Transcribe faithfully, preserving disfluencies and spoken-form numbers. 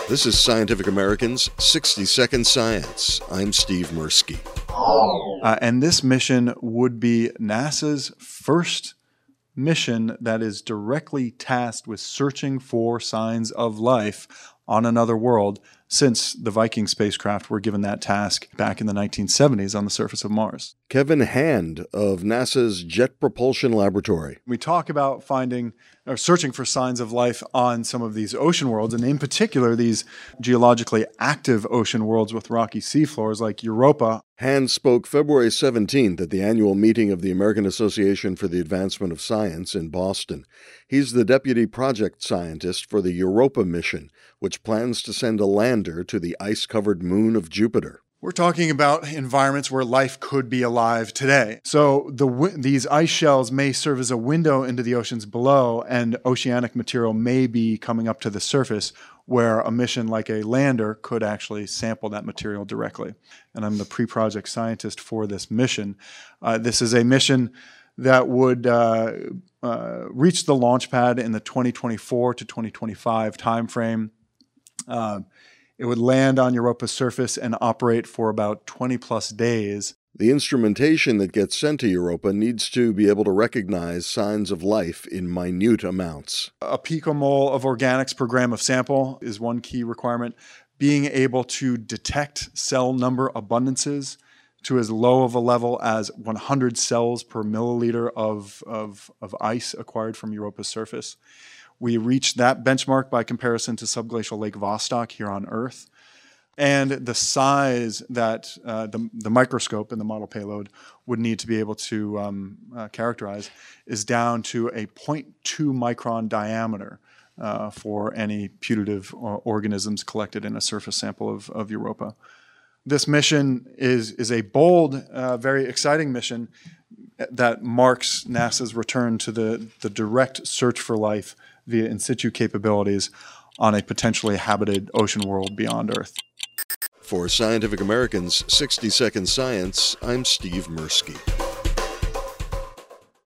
This is Scientific American's sixty second Science. I'm Steve Mirsky. Uh, and this mission would be NASA's first mission that is directly tasked with searching for signs of life on another world since the Viking spacecraft were given that task back in the nineteen seventies on the surface of Mars. Kevin Hand of NASA's Jet Propulsion Laboratory. We talk about finding or searching for signs of life on some of these ocean worlds, and in particular, these geologically active ocean worlds with rocky seafloors like Europa. Hand spoke February seventeenth at the annual meeting of the American Association for the Advancement of Science in Boston. He's the deputy project scientist for the Europa mission, which plans to send a lander to the ice-covered moon of Jupiter. We're talking about environments where life could be alive today. So the these ice shells may serve as a window into the oceans below, and oceanic material may be coming up to the surface where a mission like a lander could actually sample that material directly. And I'm the pre-project scientist for this mission. Uh, this is a mission that would uh, uh, reach the launch pad in the twenty twenty-four to twenty twenty-five timeframe. Uh, It would land on Europa's surface and operate for about twenty plus days. The instrumentation that gets sent to Europa needs to be able to recognize signs of life in minute amounts. A picomole of organics per gram of sample is one key requirement. Being able to detect cell number abundances to as low of a level as one hundred cells per milliliter of, of, of ice acquired from Europa's surface. We reached that benchmark by comparison to subglacial Lake Vostok here on Earth. And the size that uh, the, the microscope in the model payload would need to be able to um, uh, characterize is down to a zero point two micron diameter uh, for any putative uh, organisms collected in a surface sample of, of Europa. This mission is, is a bold, uh, very exciting mission that marks NASA's return to the, the direct search for life via in situ capabilities on a potentially habited ocean world beyond Earth. For Scientific American's sixty second Science, I'm Steve Mirsky.